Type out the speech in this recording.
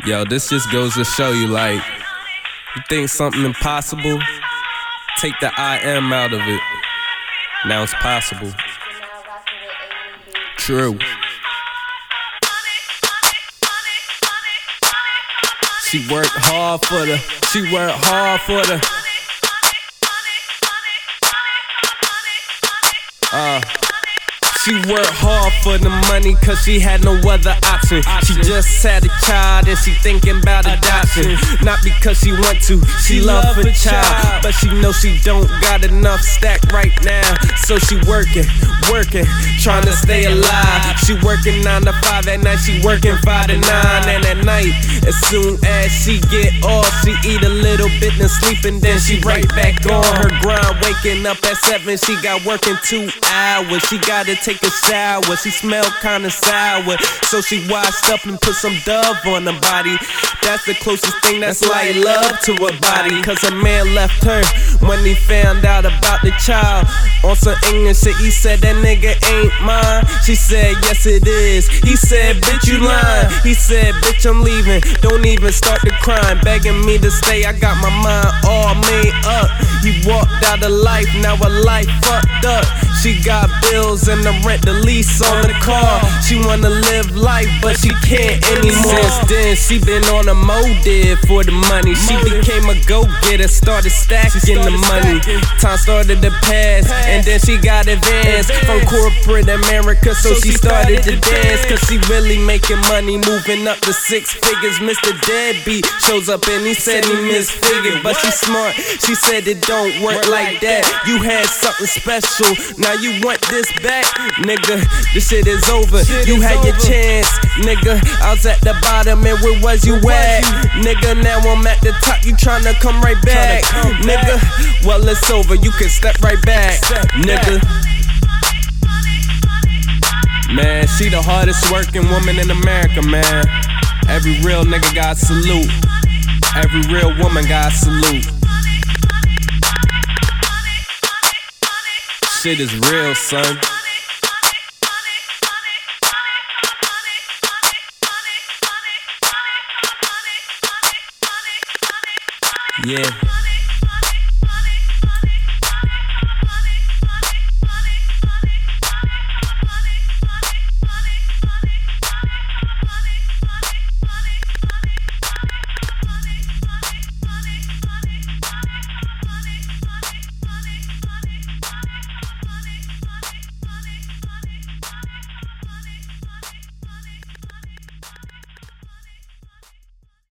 Yo, this just goes to show you, like, you think something impossible, take the I am out of it. Now it's possible. True. She worked hard for the, She worked hard for the money cause she had no other option. She just had a child and she thinking about adoption. Not because she want to, she love her child, but she know she don't got enough stacked right now. So she working, trying to stay alive. She working 9 to 5 at night, she working 5 to 9. And at night, as soon as she get off, she eat a little bit and sleep, and then she right back on her grind. Waking up at 7, she got working 2 hours. She gotta take a shower, she smell kinda sour, so she washed up and put some Dove on her body. That's the closest thing that's like love to her body. Cause a man left her when he found out about the child. On some English shit, he said that nigga ain't mine. She said yes it is. He said bitch you lying. He said bitch I'm leaving, don't even start the crime. Begging me to stay, I got my mind all made up. He walked out of life, now her life fucked up. She got bills and the rent, the lease on the car. She wanna live life, but she can't anymore. Since then, she been on a motive for the money. She became a go-getter, started stacking the money. Time started to pass, and then she got advanced from corporate America, so she started to dance. Cause she really making money, moving up to 6 figures. Mr. Deadbeat shows up and he said he misfigured, but she smart, she said it don't work like that. You had something special, now you want this back? Nigga, this shit is over, you had your chance. Nigga, I was at the bottom and where was you at? Nigga, now I'm at the top, you tryna come right back? Nigga, well it's over, you can step right back. Nigga, man, she the hardest working woman in America, man. Every real nigga got salute. Every real woman got salute. Shit is real, son. Yeah.